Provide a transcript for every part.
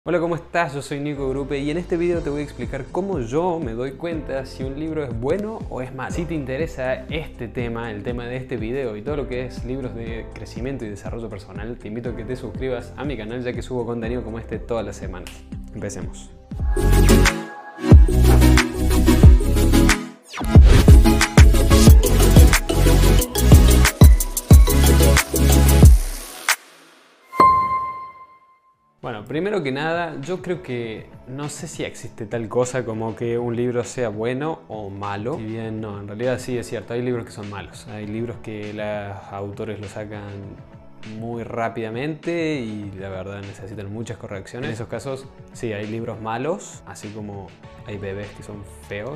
Hola, ¿cómo estás? Yo soy Nico Grupe y en este video te voy a explicar cómo yo me doy cuenta si un libro es bueno o es malo. Si te interesa este tema, el tema de este video y todo lo que es libros de crecimiento y desarrollo personal, te invito a que te suscribas a mi canal ya que subo contenido como este todas las semanas. Empecemos. Bueno, primero que nada, yo creo que no sé si existe tal cosa como que un libro sea bueno o malo. Si bien no, en realidad sí es cierto, hay libros que son malos. Hay libros que los autores lo sacan muy rápidamente y la verdad necesitan muchas correcciones. En esos casos sí, hay libros malos, así como hay bebés que son feos.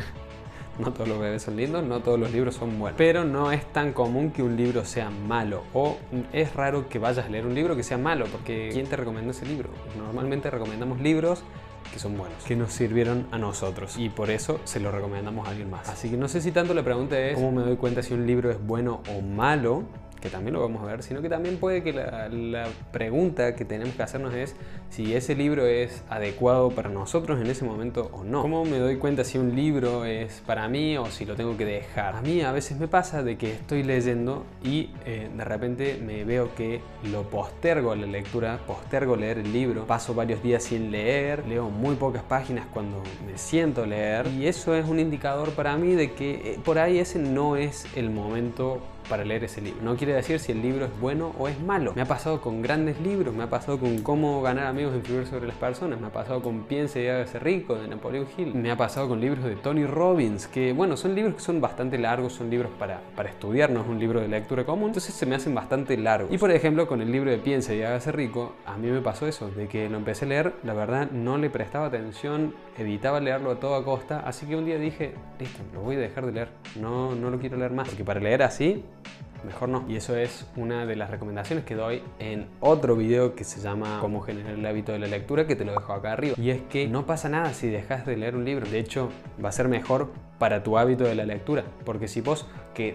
No todos los bebés son lindos, no todos los libros son buenos. Pero no es tan común que un libro sea malo. O es raro que vayas a leer un libro que sea malo, porque ¿quién te recomendó ese libro? Normalmente recomendamos libros que son buenos, que nos sirvieron a nosotros. Y por eso se lo recomendamos a alguien más. Así que no sé si tanto la pregunta es ¿cómo me doy cuenta si un libro es bueno o malo? Que también lo vamos a ver, sino que también puede que la pregunta que tenemos que hacernos es si ese libro es adecuado para nosotros en ese momento o no. ¿Cómo me doy cuenta si un libro es para mí o si lo tengo que dejar? A mí a veces me pasa de que estoy leyendo y de repente me veo que lo postergo la lectura, postergo leer el libro, paso varios días sin leer, leo muy pocas páginas cuando me siento a leer y eso es un indicador para mí de que por ahí ese no es el momento para leer ese libro. No quiere decir si el libro es bueno o es malo. Me ha pasado con grandes libros, me ha pasado con Cómo ganar amigos e influir sobre las personas, me ha pasado con Piense y hágase rico de Napoleon Hill, me ha pasado con libros de Tony Robbins, que bueno, son libros que son bastante largos, son libros para estudiar, no es un libro de lectura común, entonces se me hacen bastante largos. Y por ejemplo, con el libro de Piense y hágase rico, a mí me pasó eso, de que lo empecé a leer, la verdad no le prestaba atención, evitaba leerlo a toda costa, así que un día dije, listo, lo voy a dejar de leer, no lo quiero leer más, porque para leer así mejor no. Y eso es una de las recomendaciones que doy en otro video que se llama Cómo generar el hábito de la lectura, que te lo dejo acá arriba. Y es que no pasa nada si dejas de leer un libro. De hecho, va a ser mejor para tu hábito de la lectura. Porque si vos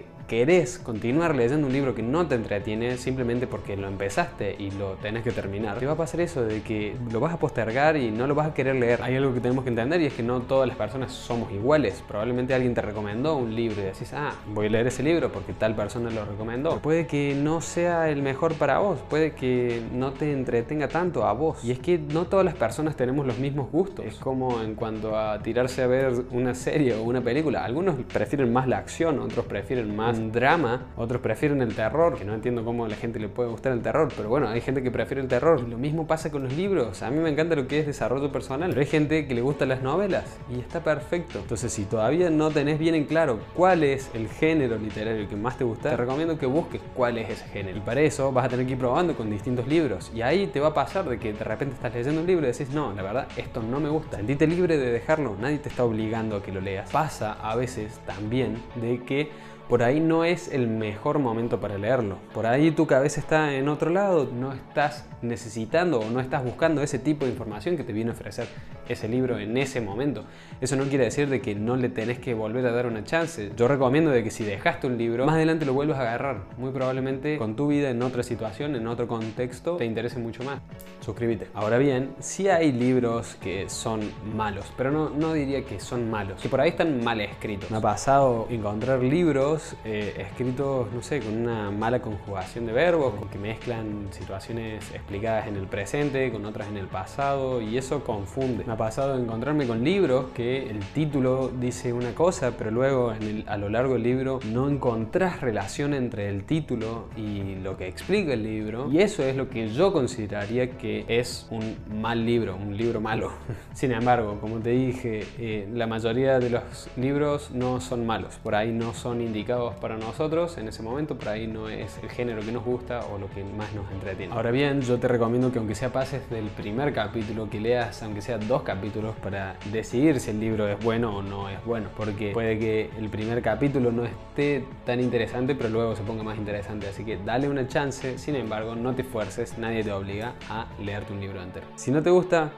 querés continuar leyendo un libro que no te entretiene simplemente porque lo empezaste y lo tenés que terminar, te va a pasar eso de que lo vas a postergar y no lo vas a querer leer. Hay algo que tenemos que entender y es que no todas las personas somos iguales. Probablemente alguien te recomendó un libro y decís, voy a leer ese libro porque tal persona lo recomendó. Pero puede que no sea el mejor para vos, puede que no te entretenga tanto a vos. Y es que no todas las personas tenemos los mismos gustos. Es como en cuanto a tirarse a ver una serie o una película. Algunos prefieren más la acción, otros prefieren más drama, otros prefieren el terror, que no entiendo cómo a la gente le puede gustar el terror, pero bueno, hay gente que prefiere el terror. Y lo mismo pasa con los libros. A mí me encanta lo que es desarrollo personal, pero hay gente que le gustan las novelas y está perfecto. Entonces, si todavía no tenés bien en claro cuál es el género literario que más te gusta, te recomiendo que busques cuál es ese género. Y para eso vas a tener que ir probando con distintos libros. Y ahí te va a pasar de que de repente estás leyendo un libro y decís, no, la verdad, esto no me gusta. Sentite libre de dejarlo, nadie te está obligando a que lo leas. Pasa a veces también de que por ahí no es el mejor momento para leerlo. Por ahí tu cabeza está en otro lado, no estás necesitando o no estás buscando ese tipo de información que te viene a ofrecer ese libro en ese momento. Eso no quiere decir de que no le tenés que volver a dar una chance. Yo recomiendo de que si dejaste un libro, más adelante lo vuelvas a agarrar. Muy probablemente con tu vida en otra situación, en otro contexto, te interese mucho más. Suscríbete. Ahora bien, sí hay libros que son malos, pero no diría que son malos, que por ahí están mal escritos. Me ha pasado encontrar libros escritos, no sé, con una mala conjugación de verbos, con que mezclan situaciones explicadas en el presente con otras en el pasado y eso confunde. Me ha pasado encontrarme con libros que el título dice una cosa, pero luego a lo largo del libro no encontrás relación entre el título y lo que explica el libro, y eso es lo que yo consideraría que es un mal libro, un libro malo. Sin embargo, como te dije, la mayoría de los libros no son malos, por ahí no son indicados para nosotros en ese momento, por ahí no es el género que nos gusta o lo que más nos entretiene. Ahora bien, yo te recomiendo que aunque sea pases del primer capítulo, que leas aunque sea 2 capítulos para decidir si el libro es bueno o no es bueno, porque puede que el primer capítulo no esté tan interesante pero luego se ponga más interesante, así que dale una chance. Sin embargo, no te esfuerces, nadie te obliga a leerte un libro entero. Si no te gusta,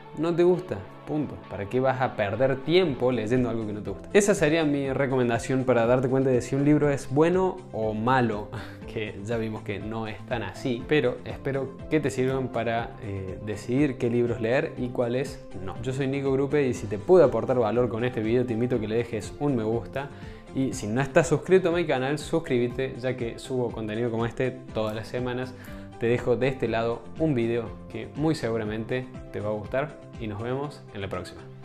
no te gusta. Punto. ¿Para qué vas a perder tiempo leyendo algo que no te gusta? Esa sería mi recomendación para darte cuenta de si un libro es bueno o malo, que ya vimos que no es tan así, pero espero que te sirvan para decidir qué libros leer y cuáles no. Yo soy Nico Grupe y si te pude aportar valor con este video, te invito a que le dejes un me gusta. Y si no estás suscrito a mi canal, suscríbete, ya que subo contenido como este todas las semanas. Te dejo de este lado un video que muy seguramente te va a gustar y nos vemos en la próxima.